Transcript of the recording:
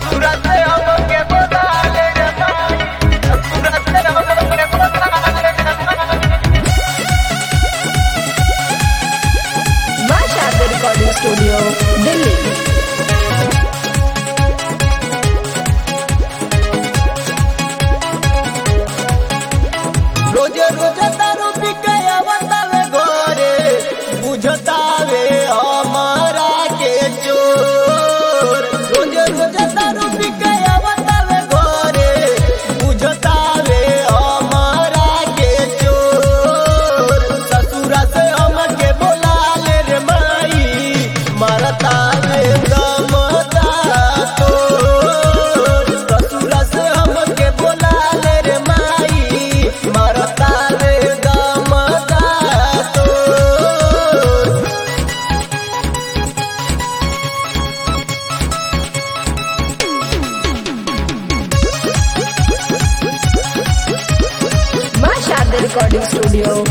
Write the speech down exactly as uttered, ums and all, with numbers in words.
ससुरा से हमके बोला ले रे माई, ससुरा से हमके बोला ले रे माई। मां शारदा रिकॉर्डिंग स्टूडियो दिल्ली। रोजे रोजे दारू पी के आवतावे घरे, बुझतावे हमारा के चोर। रोजे रोजे दारू पी के आवतावे घरे, बुझतावे हमारा के चोर। ससुरा से हमके बोला ले रे माई, मरतावे गमता तोर। ससुरा से हमके बोला ले रे माई, मरतावे गमता तोर। मां शारदा रिकॉर्डिंग स्टूडियो